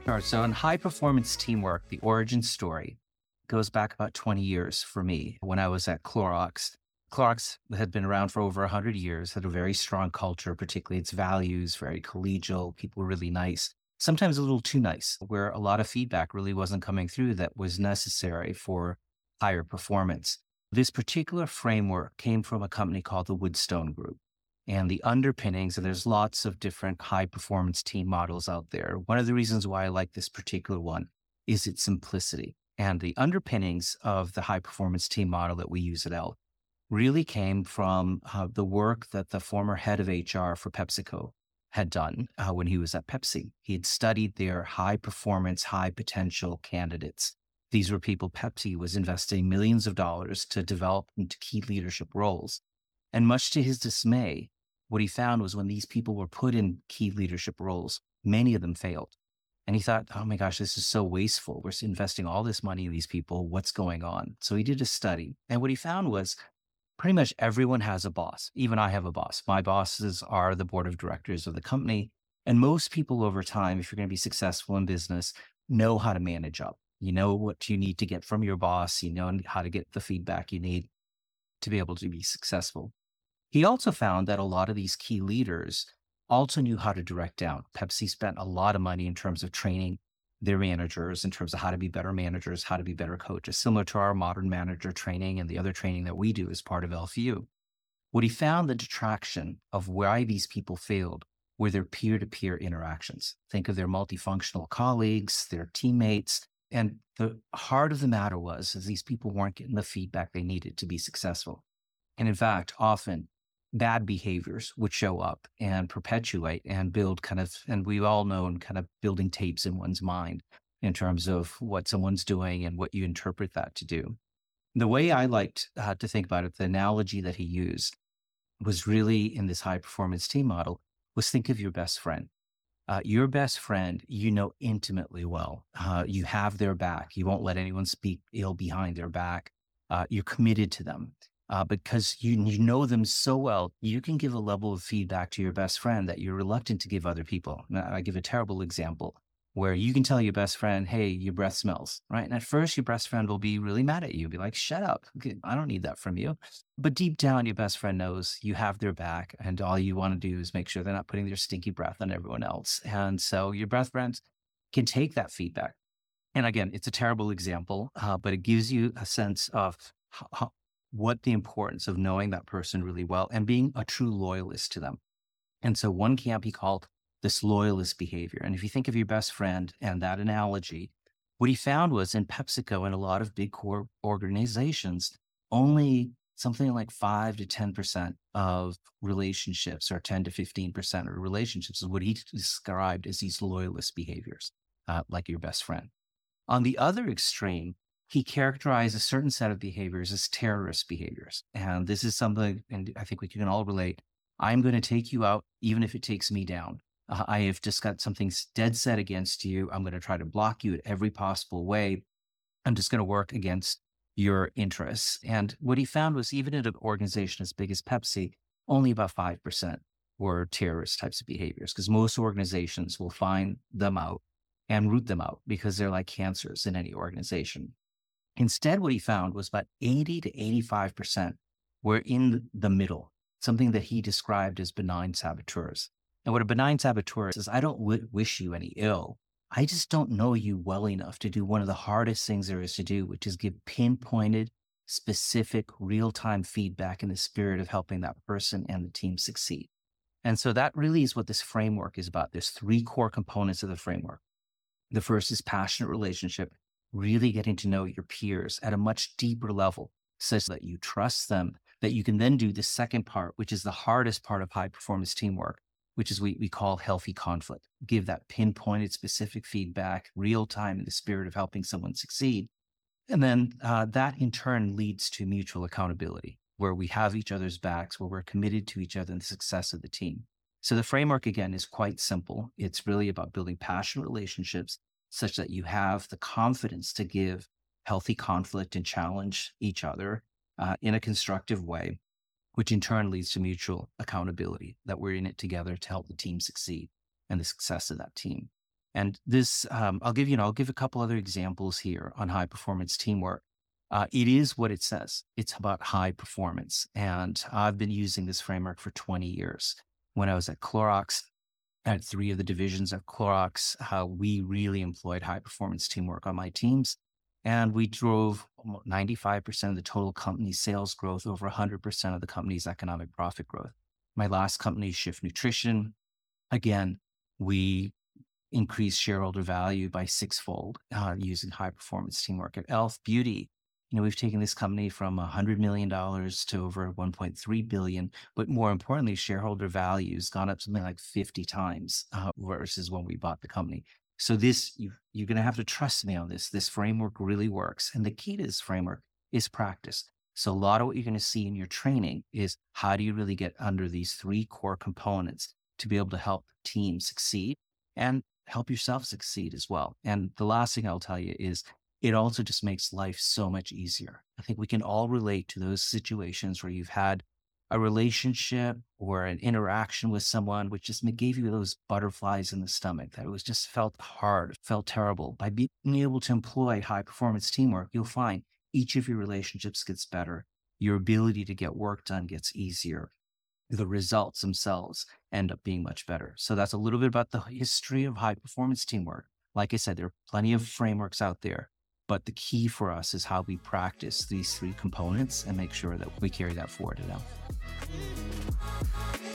Sure. So in high performance teamwork, the origin story goes back about 20 years for me when I was at Clorox. Clorox had been around for over 100 years, had a very strong culture, particularly its values, very collegial, people were really nice, sometimes a little too nice, where a lot of feedback really wasn't coming through that was necessary for higher performance. This particular framework came from a company called the Woodstone Group. And the underpinnings, and there's lots of different high performance team models out there. One of the reasons why I like this particular one is its simplicity. And the underpinnings of the high performance team model that we use at ELK really came from the work that the former head of HR for PepsiCo had done when he was at Pepsi. He had studied their high performance, high potential candidates. These were people Pepsi was investing millions of dollars to develop into key leadership roles. And much to his dismay, what he found was when these people were put in key leadership roles, many of them failed. And he thought, oh my gosh, this is so wasteful. We're investing all this money in these people. What's going on? So he did a study. And what he found was pretty much everyone has a boss. Even I have a boss. My bosses are the board of directors of the company. And most people over time, if you're going to be successful in business, know how to manage up. You know what you need to get from your boss. You know how to get the feedback you need to be able to be successful. He also found that a lot of these key leaders also knew how to direct down. Pepsi spent a lot of money in terms of training their managers, in terms of how to be better managers, how to be better coaches, similar to our modern manager training and the other training that we do as part of LFU. What he found the detraction of why these people failed were their peer-to-peer interactions. Think of their multifunctional colleagues, their teammates. And the heart of the matter was is these people weren't getting the feedback they needed to be successful. And in fact, often bad behaviors would show up and perpetuate and build and we've all known kind of building tapes in one's mind in terms of what someone's doing and what you interpret that to do. The way I liked to think about it, the analogy that he used was really in this high performance team model was think of your best friend. Your best friend, you know intimately well. You have their back. You won't let anyone speak ill behind their back. You're committed to them. Because you know them so well, you can give a level of feedback to your best friend that you're reluctant to give other people. Now, I give a terrible example where you can tell your best friend, hey, your breath smells, right? And at first, your best friend will be really mad at you, be like, shut up. I don't need that from you. But deep down, your best friend knows you have their back, and all you want to do is make sure they're not putting their stinky breath on everyone else. And so your best friends can take that feedback. And again, it's a terrible example, but it gives you a sense of what the importance of knowing that person really well and being a true loyalist to them. And so one can't be called this loyalist behavior. And if you think of your best friend and that analogy, what he found was in PepsiCo and a lot of big core organizations, only something like 5 to 10% of relationships or 10 to 15% of relationships is what he described as these loyalist behaviors, like your best friend. On the other extreme, he characterized a certain set of behaviors as terrorist behaviors. And this is something, and I think we can all relate. I'm going to take you out, even if it takes me down. I have just got something dead set against you. I'm going to try to block you at every possible way. I'm just going to work against your interests. And what he found was even in an organization as big as Pepsi, only about 5% were terrorist types of behaviors, because most organizations will find them out and root them out because they're like cancers in any organization. Instead, what he found was about 80 to 85% were in the middle, something that he described as benign saboteurs. And what a benign saboteur is, I don't wish you any ill. I just don't know you well enough to do one of the hardest things there is to do, which is give pinpointed, specific, real-time feedback in the spirit of helping that person and the team succeed. And so that really is what this framework is about. There's 3 core components of the framework. The first is passionate relationship, really getting to know your peers at a much deeper level, such that you trust them, that you can then do the second part, which is the hardest part of high performance teamwork, which is we call healthy conflict. Give that pinpointed specific feedback, real time in the spirit of helping someone succeed. And then that in turn leads to mutual accountability, where we have each other's backs, where we're committed to each other and the success of the team. So the framework, again, is quite simple. It's really about building passionate relationships such that you have the confidence to give healthy conflict and challenge each other in a constructive way, which in turn leads to mutual accountability, that we're in it together to help the team succeed and the success of that team. And this, I'll give a couple other examples here on high performance teamwork. It is what it says. It's about high performance. And I've been using this framework for 20 years. When I was at Clorox, I had three of the divisions at Clorox. We really employed high performance teamwork on my teams. And we drove 95% of the total company sales growth, over 100% of the company's economic profit growth. My last company, Shift Nutrition, again, we increased shareholder value by sixfold using high performance teamwork. At Elf Beauty, we've taken this company from $100 million to over 1.3 billion, but more importantly, shareholder value has gone up something like 50 times versus when we bought the company. So you're going to have to trust me on this. This framework really works. And the key to this framework is practice. So a lot of what you're going to see in your training is how do you really get under these three core components to be able to help the team succeed and help yourself succeed as well. And the last thing I'll tell you is it also just makes life so much easier. I think we can all relate to those situations where you've had a relationship or an interaction with someone which just gave you those butterflies in the stomach, that it was just felt hard, felt terrible. By being able to employ high performance teamwork, you'll find each of your relationships gets better. Your ability to get work done gets easier. The results themselves end up being much better. So that's a little bit about the history of high performance teamwork. Like I said, there are plenty of frameworks out there, but the key for us is how we practice these three components and make sure that we carry that forward at Elf.